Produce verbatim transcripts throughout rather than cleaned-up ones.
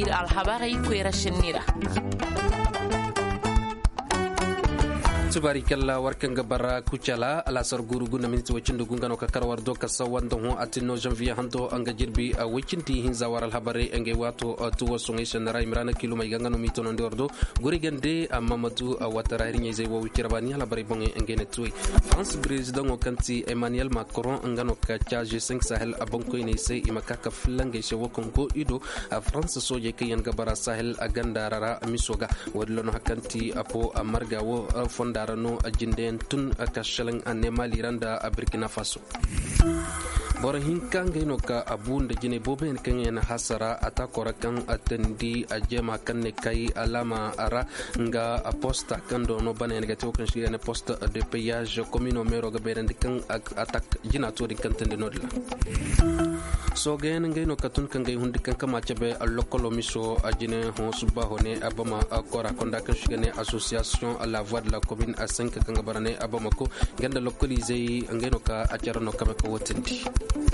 ir alhabari kwera shinnira tubari kala warkan gabara kucala alasar gurugu na minti wacin da gungano ka karwar do ka sawan da hon atino janvier hando anga jirbi a wacin ti hin zawar alhabare anga wato tuwa sungai sanara imrana kilo mai gangano mito non dordo guri gande a mamadu a watara hirin zai wo kirabani alhabare bonge anga ne tuwi France president o kanti Emmanuel Macron anga no ka charge cinq Sahel a banko ne sai imaka ka flange she wo kongo ido a France soje kayan gabara Sahel a ganda rara misoga wadlo no hakanti apo a marga wo fonda rano a jinden tun a kashalin a nema liranda a Burkina Faso. bora hinkan gaino ka abun da jine bobe kan yana hasara ata korakan atandi a jema kan ne kai alama ara nga a posta kan do no bane ga to kan shi ne poste de payage commune mero ga beren kan attack jina to di kan tende nodla so gain gaino katun kan gai hundi kan kama chabe a lokolo miso a jine hon suba hone abama akora konda kan shi ne association à la voix de la commune a cinq kan ga barane abama ko ganda localiser ngaino ka a charano kama ko wotendi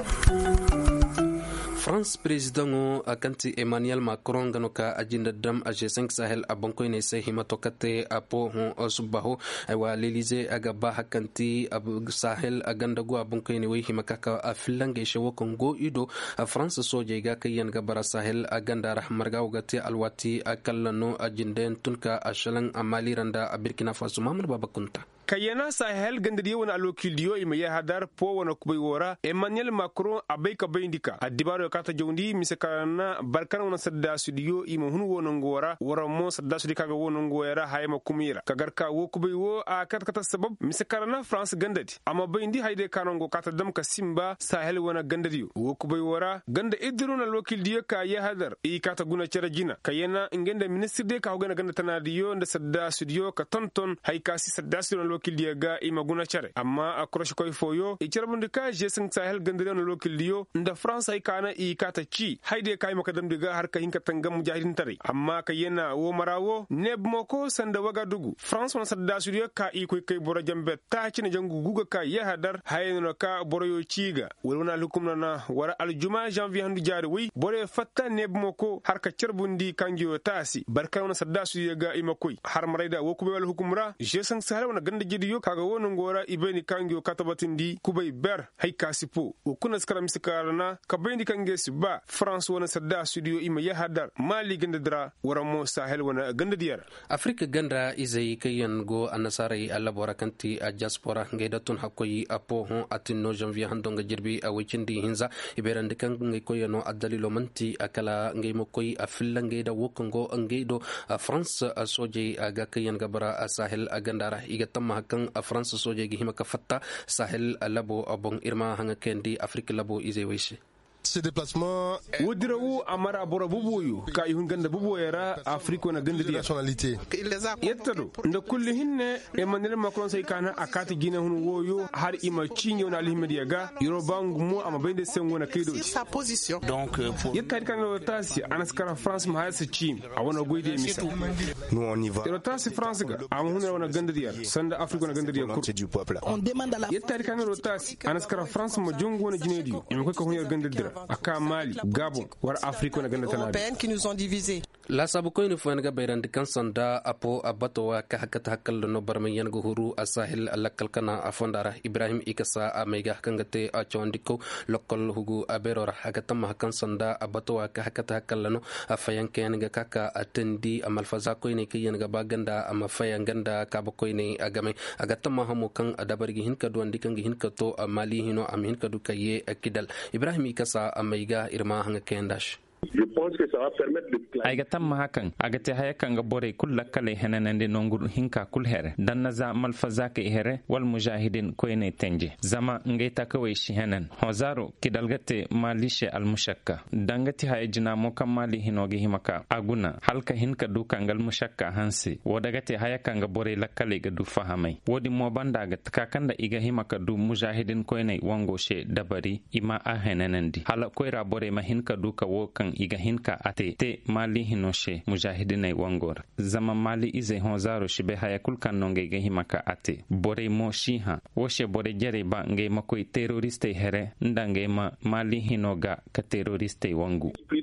France président a kanti Emmanuel Macron ganoka ajinda dam a G cinq Sahel a banko ne sai himatokate a po hon subaho wa l'Elysée aga ba hakanti a Sahel a ganda go a banko ne wi himakaka a filange shewo Congo ido a France soje ga kayan gabara Sahel a ganda rahmarga wagati alwati a kallano a jinden tunka a shalan a Mali randa a Burkina Faso Mamad Babakunta kayena Sahel gandiri wona alokildiyo ima ya hadar po wona kubay wora Emmanuel Macron abay ka bayndika adibaro kata jondi misekana barkan wona sadda studio ima hunu wona ngora wora mo sadda studio kaga wona ngora hayma kumira kagarka wo kubay wo a kat kata sabab misekana France gandati ama bayndi hayde kanongo kata dam ka simba Sahel wona gandiriyo wo kubay wora ganda idruna alokildiyo ka ya hadar e kata guna cerajina kayena ngenda ministre de ka hogana ganda tanadiyo nda sadda studio ka tonton hay kasi sadda studio lokildiya ga ima guna care amma a krosh koy foyo e cerbundi ka G cinq Sahel gandire no lokildiyo nda France ay kana i kata ci hayde kay maka dam diga har ka hinka tangam mujahidin tare amma ka yena wo marawo neb moko sanda waga dugu France on sadda suriya ka i koy kay boro jambe ta ci ne jangu guga ka ya hadar hayno ka boro yo ciga wolona lukumna na wara aljuma janvier handu jari wi bore fatta neb moko har ka cerbundi kanjo tasi barka on sadda suriya ga ima koy har marayda wo kubel hukumra G cinq Sahel on ganda jidiyo kaga wono ngora ibeni kangyo katabatindi kubay ber hay kasipo o kuna skara misikarana kabendi kange siba France wona sadda studio ima ya hadar Mali ganda dra waramo Sahel wona ganda diyar Afrika ganda izai kayan go anasarai alabora kanti a diaspora ngeda tun hakoyi apo hon atinno janvier handonga jirbi a wikindi hinza iberande kan ngai koyano adalilo manti akala ngai mokoyi a fillange da wokongo ngeido a France a soje aga kayan gabara a Sahel a gandara igatam hakan a France soje gi himaka fatta Sahel labo abon irma hanga kendi Afrika labo izai waishi ce déplacement wodirawu amara bora bubuyu ka ihun ganda bubuera Afrika na ganda nationalité yettado nda kulli hinne Emmanuel Macron sai kana akati gina hun woyo har ima cinyo na alhimediya ga yorubangu mu ama bende sen wona kaido sa position donc yettadi kan rotasi anaskara France ma haysa cim a wona goyde misa nous on y va rotasi France ga ama hun wona ganda diyar sanda Afrika na ganda diyar du peuple on demande la yettadi kan rotasi anaskara France ma jongo wona jinedi ima ko ko hun ganda diyar aka Mali Gabon war Afrika na ganda tanadi qui nous ont divisés la sabu ko ni fo nga bayran kan sanda apo abato wa ka hakata hakal no barman yan go huru asahil alakal kana afondara Ibrahim Ikasa amega kangate a chondiko lokol hugu aberora hakata ma kan sanda abato wa ka hakata hakal no afayan ken ga kaka atendi amal faza ko ni kiyen ga baganda ama fayan ganda ka ba ko ni agame agata ma hamu kan adabargi hin ka do ndikan gi hin ka to Mali hino am hin ka du kaye akidal Ibrahim Ikasa amaiga irma hanga kendash Je pense que ça va permettre de aiga tamma hakan agate hayakan ga bore kulla kale henanande nongur hinka kul here danna za malfazaka here wal mujahidin koyne tenje zama ngeta kawai shi hanan hozaro kidalgate malishe al mushakka dangati hayjina mo kamali hinoge himaka aguna halka hinka dukangal mushakka hansi wodagate hayakan ga bore lakkale ga du fahamai wodi mo banda ga takakanda iga himaka du mujahidin koyne wango she dabari ima a henanandi hala koyra bore ma hinka duka wokan iga hinka ate te mali hinoshe mujahidinai wangor zama mali ize honzaro shibe haya kulkan nonge ge himaka ate bore mo shiha woshe bore jare ba nge makoi teroriste here ndange ma mali hinoga ka teroriste wangu plutôt que ce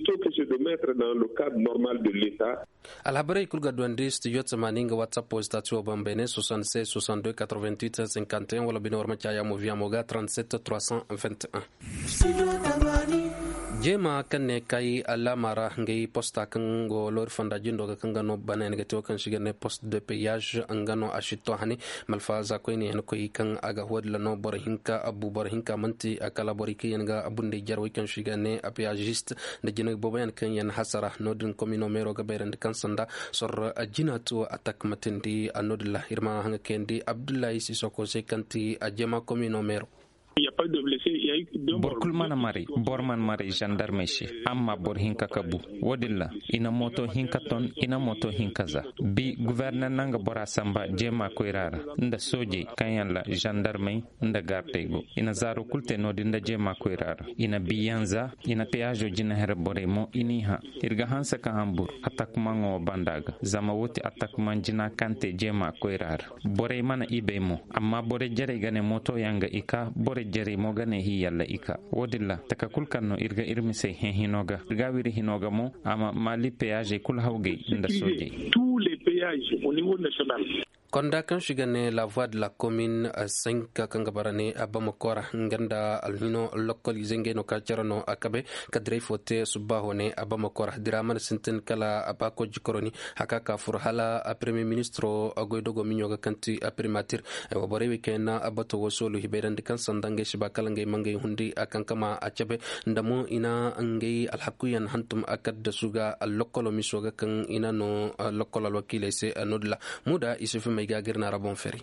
de mettre dans le cadre normal de l'État. Alhabarai kulga duandi studio tsamaninga WhatsApp postatu bambene soixante-seize soixante-deux quatre-vingt-huit cinquante et un wala bino warma chaya mo via moga trente-sept trois cent vingt et un. Jema kanne kai alamara ngai posta kango lor fanda jindo ga kangano banen ga to kan shigane poste de péage angano ashito hani malfaza ko ni ko ikan aga hodla no bor hinka abu bor hinka manti akala boriki yanga abunde jarwi kan shigane a péagiste de jino bobayan kan yan hasara nodin komino mero ga berend kan sanda sor ajinatu atak matindi anodla hirma hanga kendi Abdoulaye Sissoko sekanti ajema komino mero. Il n'y a pas de blessés, il y a eu deux morts. Borkul mana mari, borman mari gendarme shi, amma bor hinka kabu. Wodilla, ina moto hinka ton, ina moto hinkaza. Bi gouverneur nanga bora samba jema koirara. Nda soje kanyan la gendarme nda gardego. Ina zaro kulte no dinda jema koirara. Ina biyanza, ina peajo jina her boremo iniha. Irga hansa ka hambur, atakmango bandaga. Zama wote atakman jina kante jema koirara. Bore mana ibemo, amma bore jere gane moto yanga ika, bore jere mogane hi yalla ika wodilla taka kulkanno irga irmise he hinoga irga wiri hinoga mo ama mali péage kul hawge nda soje tous les péages au niveau national. Konda kan shigane la voie de la commune cinq kangabarane abamakora nganda alhino localisé ngeno kacerano akabe kadre fote subahone abamakora diraman sinten kala abako jikoroni hakaka furhala a premier ministre agoydogo minyoga kanti a primatir e wabore wikena abato wosolo hiberan kan sandange shibakala ngai mangai hundi akankama achabe ndamo ina ngai alhakuyan hantum akad da suga lokolo misoga kan ina no lokolo wakile se anodla muda isufu gagirna rabon feri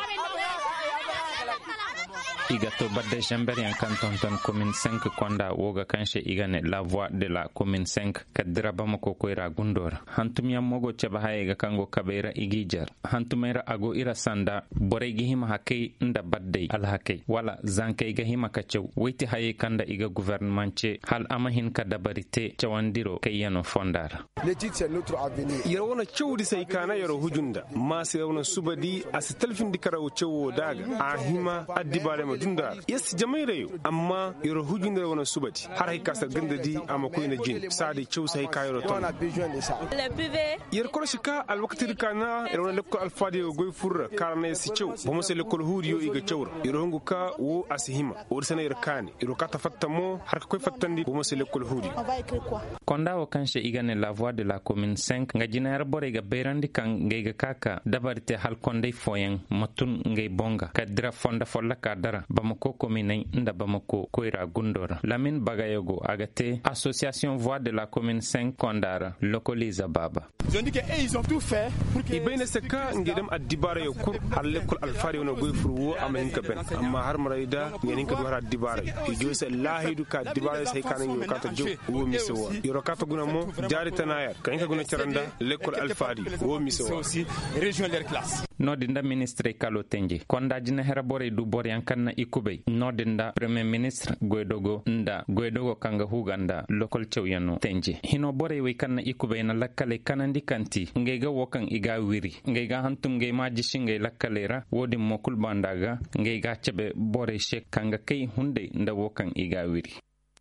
Igato badde jamberi en canton ton commune cinq konda woga kanche igane la voix de la commune cinq kadira bamako koira gundora hantumya mogo chaba hayega kango kabera igijar hantumera ago ira sanda bore gihima hakay nda badde al hakay wala zankay gahima kachew witi haye kanda iga gouvernement che hal amahin ka dabarite chawandiro kayano fondara le titre c'est notre avenir yarwana chewdi sai kana yaro hujunda ma sai wona subadi asitalfin dikarawo chewo daga ahima addibare dunda yes jamaire amma yoro hujunda wona subati har hay kasar gandadi amma ko ina jin sadi cew sai kayro ton le privé yer korshika al waqti kana yoro lekko al fadi goy furra karna si cew bomo se lekko huriyo iga cewr yoro ngu ka wo asihima o sana yer kani yoro kata fattamo har ko fattandi bomo se lekko huriyo konda o kanche igane la voix de la commune cinq nga jinar bore ga berandi kan ngega kaka dabarte hal konde foyen motun ngay bonga kadra fonda folla kadara Bamako commune nda Bamako koira gundora Lamine Bagayogo agate association voix de la commune cinq Kondara localise Baba ils ont dit que eh, ils ont tout fait pour que ibene seka ngedem addibara yo kur har lekol alfari wono goy furwo amahin ka ben amma har marayda ngeni ka do har addibara ijo se lahidu ka addibara sai kanan yo kata jo wo misewa yoro kata guna mo jari tanaya kan ka guna charanda lekol alfari wo misewa aussi région leur classe nodinda ministre Kalotenje konda jina hera bore du bore yankanna ikube nodinda premier ministre Goydogo nda Goydogo kanga huganda local chewyano tenje hino bore we kanna ikube na lakkale kanandi kanti ngega wokan iga wiri ngega hantum ngey maji shinge lakkalera wodi mokul bandaga ngega chebe bore shek kanga kay hunde nda wokan iga wiri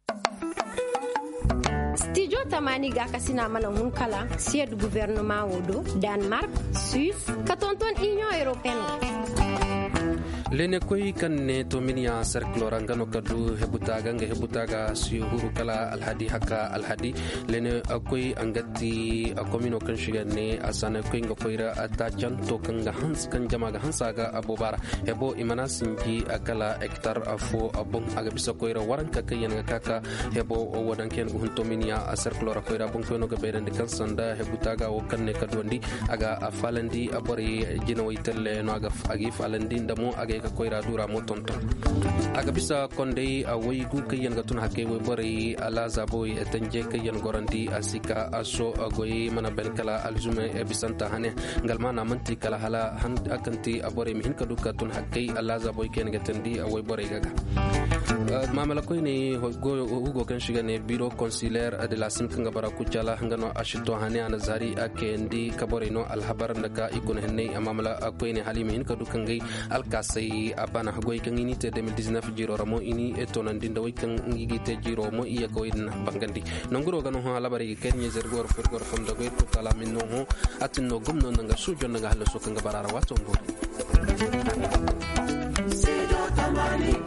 Studio Tamani ga kasina mana hunkala sied gouvernement wodo Denmark, Suisse, katonton Union Européenne. lene koy kanne to minya cercle rangano kadu hebutaga nge hebutaga si huru kala alhadi haka alhadi lene akoy angati akomino kan shigane asana koy ngo koyra ata janto kan ga hans kan jamaga hansaga abobara hebo imana sinji akala hectar afo abon aga bisa koyra waranka kayen kaka hebo wodan ken hunto minya cercle ra koyra bon kono ga berende kan sanda hebutaga o kanne kadwandi aga afalandi abori jinoytelle no aga agi falandi ndamo aga ka koyra dura motonto aga bisa konde a waygu kayen gatun hakke we bari ala zaboy etanje kayen gorandi asika aso agoy mana belkala aljume e bisanta hane ngalmana manti kala hala han akanti abore min kaduka tun hakke ala zaboy ken gatandi a way bari gaga mamala ko ne hugo kan shiga ne biro consulaire de la simkanga bara kucala ngano ashito hane ana zari akendi kabore no alhabar daga ikon henne mamala ko ne halimi hin kadu kangai alkasai abana goy kan ini te twenty nineteen jiro ramo ini etonan dinda way kan ngigi te jiro mo iya ko in bangandi nonguro gano ha labari kenye zergor furgor fonda goy to kala minno ho atinno gumno nanga sujo nanga halo so kanga barara wato ngoro